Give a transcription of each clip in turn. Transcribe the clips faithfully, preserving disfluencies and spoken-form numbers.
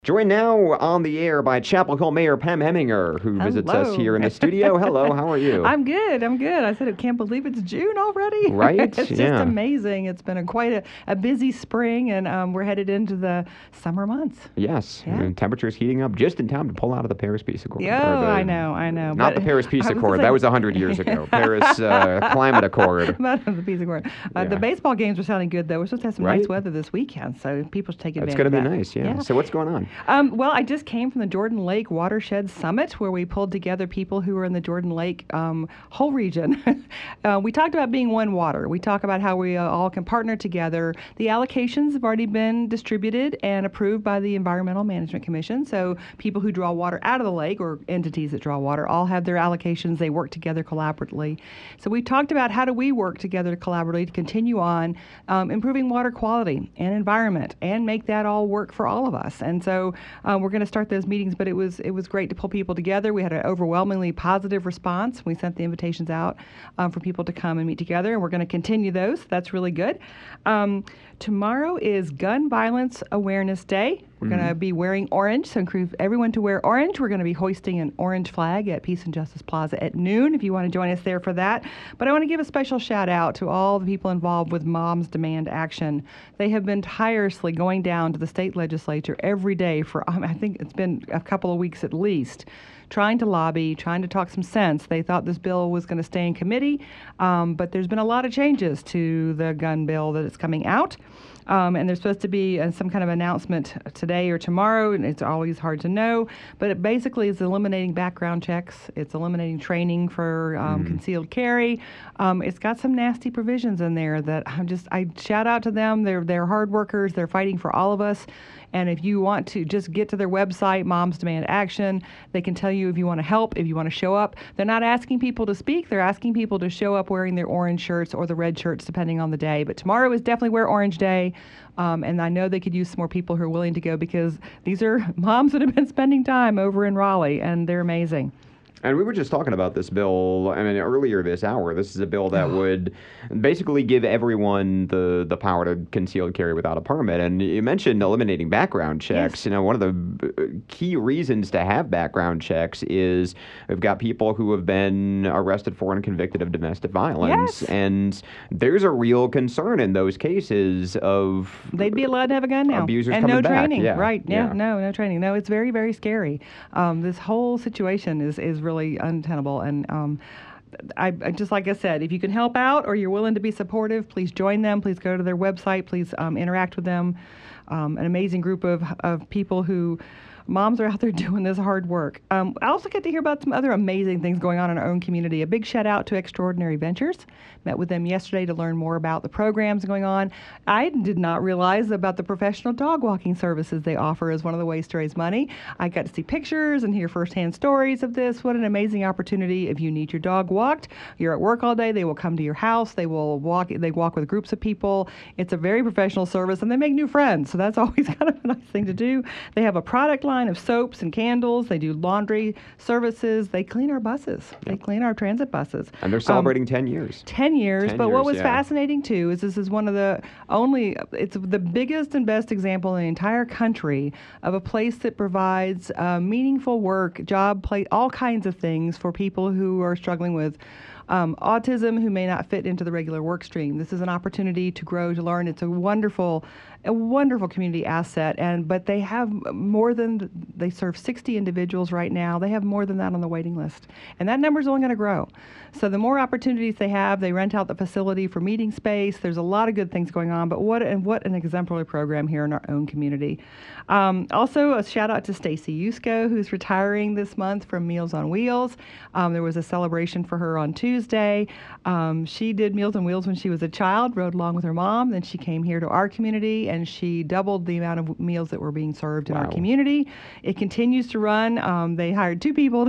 Joined now on the air by Chapel Hill Mayor Pam Heminger, who visits us Hello. here in the studio. Hello, how are you? I'm good. I'm good. I said I can't believe it's June already. Right? It's just Yeah. amazing. It's been a quite a, a busy spring, and um, we're headed into the summer months. Yes, Yeah. and temperature's heating up just in time to pull out of the Paris Peace Accord. Yeah, Or the- I know, I know. Not but the Paris Peace I was Accord. gonna That say- was one hundred years ago. Paris uh, Climate Accord. About the Peace Accord. Uh, Yeah. The baseball games are sounding good, though. We're supposed to have some Right? nice weather this weekend, so people should take It's advantage going to of be that. nice, yeah. So what's going on? Um, well, I just came from the Jordan Lake Watershed Summit, where we pulled together people who are in the Jordan Lake um, whole region. uh, we talked about being one water. We talk about how we uh, all can partner together. The allocations have already been distributed and approved by the Environmental Management Commission. So people who draw water out of the lake, or entities that draw water, all have their allocations. They work together collaboratively. So we talked about how do we work together collaboratively to continue on um, improving water quality and environment and make that all work for all of us. And so uh, we're going to start those meetings, but it was it was great to pull people together. We had an overwhelmingly positive response. We sent the invitations out um, for people to come and meet together, and we're going to continue those. That's really good. Um, tomorrow is Gun Violence Awareness Day. We're going to be wearing orange, so encourage everyone to wear orange. We're going to be hoisting an orange flag at Peace and Justice Plaza at noon if you want to join us there for that. But I want to give a special shout out to all the people involved with Moms Demand Action. They have been tirelessly going down to the state legislature every day for, um, I think it's been a couple of weeks at least, trying to lobby, trying to talk some sense. They thought this bill was going to stay in committee, um, but there's been a lot of changes to the gun bill that is coming out. Um, and there's supposed to be uh, some kind of announcement today or tomorrow, and it's always hard to know. But it basically is eliminating background checks. It's eliminating training for um, concealed carry. Um, it's got some nasty provisions in there that I'm just, I shout out to them. They're, they're hard workers. They're fighting for all of us. And if you want to just get to their website, Moms Demand Action, they can tell you if you want to help, if you want to show up. They're not asking people to speak. They're asking people to show up wearing their orange shirts or the red shirts, depending on the day. But tomorrow is definitely Wear Orange Day. Um, and I know they could use some more people who are willing to go, because these are moms that have been spending time over in Raleigh, and they're amazing. And we were just talking about this bill, I mean, earlier this hour. This is a bill that would basically give everyone the, the power to concealed carry without a permit. And you mentioned eliminating background checks. Yes. You know, one of the b- key reasons to have background checks is we've got people who have been arrested for and convicted of domestic violence. Yes. And there's a real concern in those cases of They'd be allowed to have a gun now. abusers and coming no back. training. Yeah, Right. Yeah, yeah. No, no training. No, it's very, very scary. Um, this whole situation is, is really untenable. And um, I, I just like I said, if you can help out or you're willing to be supportive, please join them. Please go to their website. Please um, interact with them. Um, an amazing group of, of people who moms are out there doing this hard work. Um, I also get to hear about some other amazing things going on in our own community. A big shout out to Extraordinary Ventures. Met with them yesterday to learn more about the programs going on. I did not realize about the professional dog walking services they offer as one of the ways to raise money. I got to see pictures and hear firsthand stories of this. What an amazing opportunity. If you need your dog walked, you're at work all day, they will come to your house. They will walk, they walk with groups of people. It's a very professional service, and they make new friends. So that's always kind of a nice thing to do. They have a product line of soaps and candles. They do laundry services. They clean our buses. They clean our transit buses. and they're Um, celebrating ten years. ten years. ten But what years, was yeah. fascinating too is this is one of the only, it's the biggest and best example in the entire country of a place that provides uh, meaningful work, job, play, all kinds of things for people who are struggling with um, autism, who may not fit into the regular work stream. This is an opportunity to grow, to learn. It's a wonderful, a wonderful community asset. And but they have more than, they serve sixty individuals right now. They have more than that on the waiting list, and that number is only going to grow. So the more opportunities they have, they rent out the facility for meeting space. There's a lot of good things going on. But what and what an exemplary program here in our own community. Um, also, a shout out to Stacy Yusko, who's retiring this month from Meals on Wheels. Um, there was a celebration for her on Tuesday. Um, she did Meals on Wheels when she was a child, rode along with her mom. Then she came here to our community, and she doubled the amount of meals that were being served in our Wow. community. It continues to run. Um, they hired two people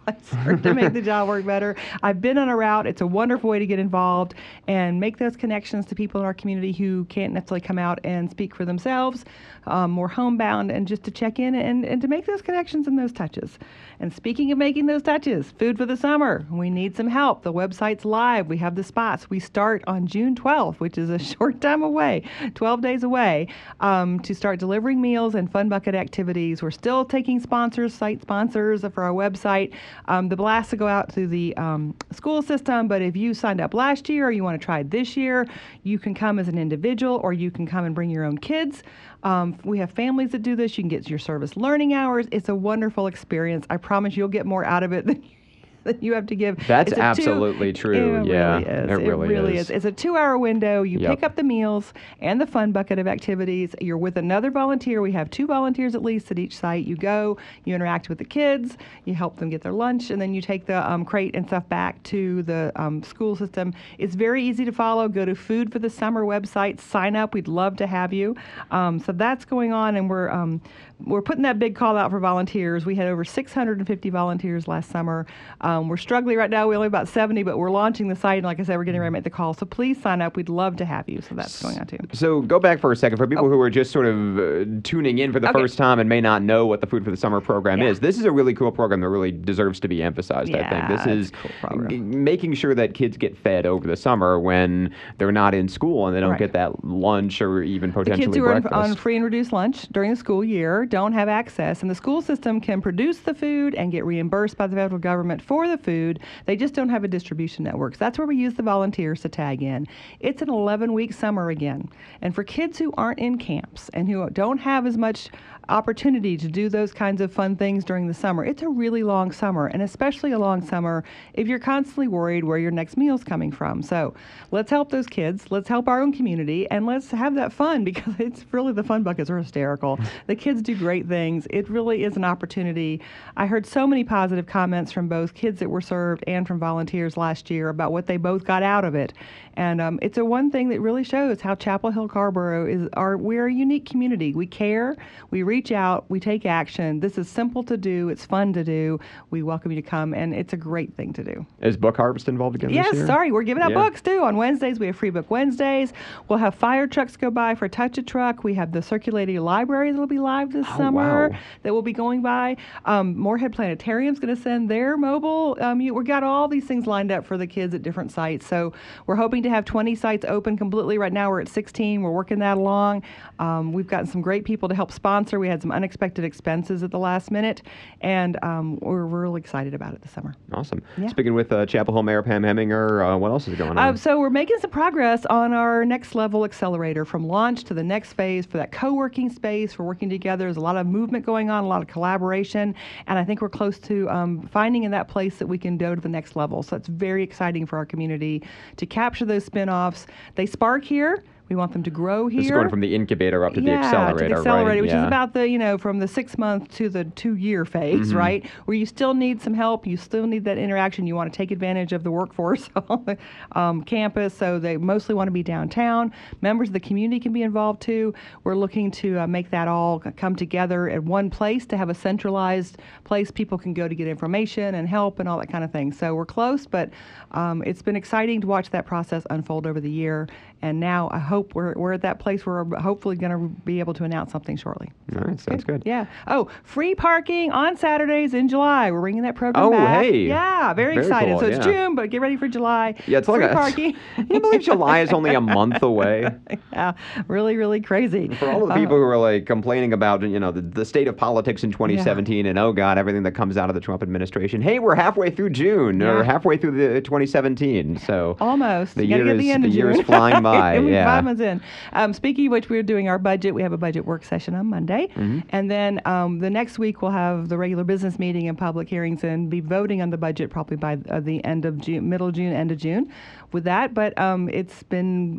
to make the job work better. I've been on a route. It's a wonderful way to get involved and make those connections to people in our community who can't necessarily come out and speak for themselves, um, more homebound, and just to check in and, and to make those connections and those touches. And speaking of making those touches, Food for the Summer, we need some help. The website's live. We have the spots. We start on June twelfth, which is a short time away, twelve days away, um, to start delivering meals and fun bucket activities. We're still taking sponsors, site sponsors for our website. Um, the blasts will go out to the um, school system, but if you signed up last year or you want to try it this year, you can come as an individual or you can come and bring your own kids. Um, we have families that do this. You can get your service learning hours. It's a wonderful experience. I promise you'll get more out of it than you that you have to give. That's It's a absolutely two, true. It yeah, really is. it really, it really is. is. It's a two-hour window. You Yep. pick up the meals and the fun bucket of activities. You're with another volunteer. We have two volunteers at least at each site. You go, you interact with the kids, you help them get their lunch, and then you take the um, crate and stuff back to the um, school system. It's very easy to follow. Go to Food for the Summer website, sign up. We'd love to have you. Um, so that's going on, and we're um, we're putting that big call out for volunteers. We had over six hundred fifty volunteers last summer. Um, we're struggling right now. We only about seventy, but we're launching the site, and like I said, we're getting ready to make the call. So please sign up. We'd love to have you. So that's going on too. So go back for a second for people Oh. who are just sort of uh, tuning in for the Okay. first time and may not know what the Food for the Summer program Yeah. is. This is a really cool program that really deserves to be emphasized. I think Yeah, this it's is a cool program. g- making sure that kids get fed over the summer when they're not in school and they don't Right. get that lunch or even The potentially kids who are on, breakfast. on free and reduced lunch during the school year don't have access, and the school system can produce the food and get reimbursed by the federal government for the food. They just don't have a distribution network. So that's where we use the volunteers to tag in. It's an eleven-week summer again, and for kids who aren't in camps and who don't have as much opportunity to do those kinds of fun things during the summer, it's a really long summer, and especially a long summer if you're constantly worried where your next meal's coming from. So let's help those kids, let's help our own community, and let's have that fun, because it's really, the fun buckets are hysterical. The kids do great things. It really is an opportunity. I heard so many positive comments from both kids that were served and from volunteers last year about what they both got out of it. And um, it's a one thing that really shows how Chapel Hill Carrboro is, our, we're a unique community. We care, we reach out, we take action. This is simple to do, it's fun to do. We welcome you to come, and it's a great thing to do. Is Book Harvest involved again Yes, this year? sorry, we're giving out Yeah. books too. On Wednesdays, we have Free Book Wednesdays. We'll have fire trucks go by for Touch a Truck. We have the circulating library that will be live this Oh, summer wow. that will be going by. Um, Moorhead Planetarium's going to send their mobile. Um, you, we've got all these things lined up for the kids at different sites. So we're hoping to have twenty sites open completely. Right now we're at sixteen. We're working that along. Um, we've gotten some great people to help sponsor. We had some unexpected expenses at the last minute, and um, we're really excited about it this summer. Awesome. Yeah. Speaking with uh, Chapel Hill Mayor Pam Heminger, uh, what else is going on? Uh, so we're making some progress on our next level accelerator, from launch to the next phase for that co-working space. We're working together. There's a lot of movement going on, a lot of collaboration, and I think we're close to um, finding in that place that we can go to the next level. So it's very exciting for our community to capture those spin-offs. They spark here. We want them to grow here. This is going from the incubator up to the yeah, accelerator, to the accelerator, right? which Yeah. is about the, you know, from the six month to the two year phase, Mm-hmm. right? Where you still need some help, you still need that interaction. You want to take advantage of the workforce on the um, campus, so they mostly want to be downtown. Members of the community can be involved too. We're looking to uh, make that all come together at one place, to have a centralized place people can go to get information and help and all that kind of thing. So we're close, but um, it's been exciting to watch that process unfold over the year. And now I hope we're, we're at that place where we're hopefully going to be able to announce something shortly. All right, sounds good. Yeah. Oh, free parking on Saturdays in July. We're bringing that program Oh, back. hey. Yeah, very, Very excited. cool, So it's yeah. June, but get ready for July. Yeah, it's like free a, parking. Can you believe July is only a month away? Yeah, really, really crazy. For all of the Uh, people who are like complaining about, you know, the, the state of politics in twenty seventeen and oh God, everything that comes out of the Trump administration. Hey, we're halfway through June or Yeah. halfway through the twenty seventeen. So Almost. The You gotta year get the is- end the of year is June. flying by, We're yeah. Five months in. Um, speaking of which, we're doing our budget. We have a budget work session on Monday, Mm-hmm. and then um, the next week we'll have the regular business meeting and public hearings, and be voting on the budget probably by uh, the end of June, middle June, end of June, with that. But um, it's been.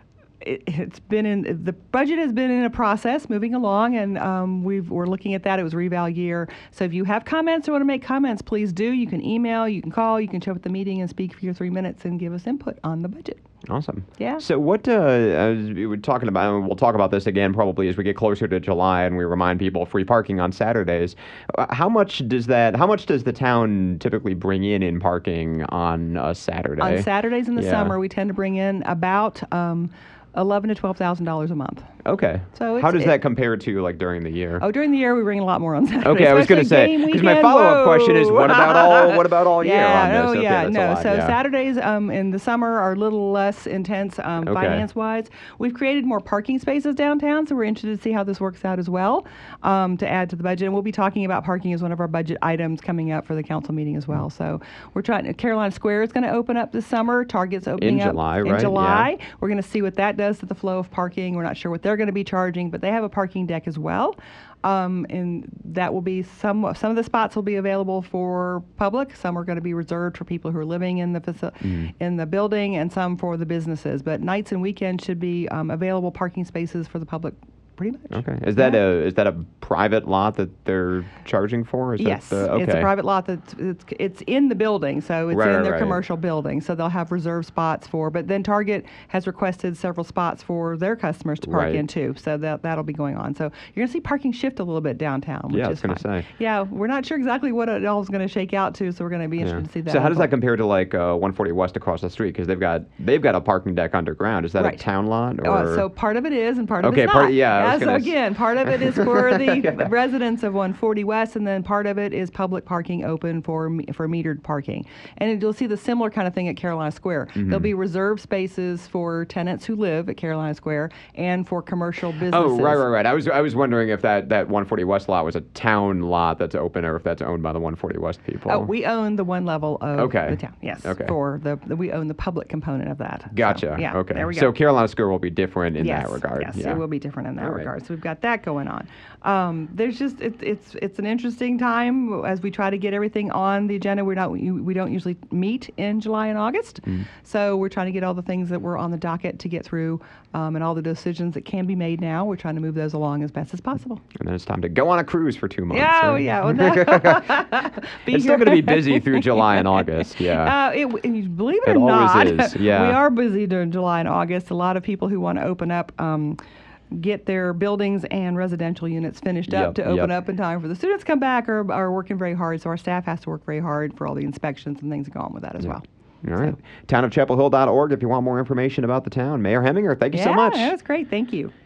It, it's been in the budget has been in a process moving along, and um, we've, we're looking at that. It was reval year, so if you have comments or want to make comments, please do. You can email, you can call, you can show up at the meeting and speak for your three minutes and give us input on the budget. Awesome. Yeah. So what, uh, as we were talking about, and we'll talk about this again probably as we get closer to July and we remind people free parking on Saturdays. Uh, How much does that, how much does the town typically bring in in parking on a Saturday? On Saturdays in the Yeah. summer, we tend to bring in about um, eleven to twelve thousand dollars a month. Okay. So How it's- does it- that compare to like during the year? Oh, during the year we bring a lot more on Saturdays. Okay, I was going to especially say game because my weekend, follow-up question is whoa. what about all what about all year yeah, on this? Oh, Okay, yeah, that's a no. lot, so yeah. Saturdays um, in the summer are a little less intense um, Okay. finance-wise. We've created more parking spaces downtown, so we're interested to see how this works out as well um, to add to the budget. And we'll be talking about parking as one of our budget items coming up for the council meeting as well. So we're trying. Carolina Square is going to open up this summer. Target's opening In up July, in right? July. Yeah. We're going to see what that does to the flow of parking. We're not sure what they're going to be charging, but they have a parking deck as well. Um, and that will be some some of the spots will be available for public. Some are going to be reserved for people who are living in the faci- Mm. in the building, and some for the businesses. But nights and weekends should be um, available parking spaces for the public, pretty much. Okay. Is that Yeah. a is that a private lot that they're charging for? Is Yes, that the, okay. it's a private lot that's it's, it's in the building, so it's Right, in right, their right. commercial building. So they'll have reserved spots for. But then Target has requested several spots for their customers to park Right. in too. So that that'll be going on. So you're gonna see parking shift a little bit downtown, which Yeah, I is was gonna fine. say. Yeah, we're not sure exactly what it all is going to shake out to, so we're going to be Yeah. interested to see that. So how does that unfold. compare to like uh, one forty West across the street? Because they've got they've got a parking deck underground. Is that Right. a town lot or? Oh, so part of it is, and part of Okay, it's part- not. yeah, I was so gonna s- again, part of it is for the Yeah. residents of one forty West, and then part of it is public parking open for me- for metered parking. And you'll see the similar kind of thing at Carolina Square. Mm-hmm. There'll be reserved spaces for tenants who live at Carolina Square and for commercial businesses. Oh, right, right, right. I was I was wondering if that, that one forty West lot was a town lot that's open or if that's owned by the one forty West people. Oh, we own the one level of Okay. the town. Yes. Okay. For the, the we own the public component of that. So, Gotcha. yeah. Okay. There we go. So Carolina Square will be different in yes, that regard. Yes, yeah. it will be different in that All right. regard. So we've got that going on. Um, there's just it, it's it's an interesting time as we try to get everything on the agenda. We're not we we don't usually meet in July and August, Mm. so we're trying to get all the things that were on the docket to get through, um, and all the decisions that can be made now. We're trying to move those along as best as possible. And then it's time to go on a cruise for two months. Yeah, oh, right? yeah. Well, that- Be It's still here. going to be busy through July and August. Yeah. Uh, it, and you believe it, It or always not, is, yeah. we are busy during July and August. A lot of people who want to open up, um, get their buildings and residential units finished up Yep, to open yep. up in time for the students to come back are, are working very hard. So our staff has to work very hard for all the inspections and things that go on with that as well. All right. town of chapel hill dot org if you want more information about the town. Mayor Heminger, thank you yeah, so much. that was great. Thank you.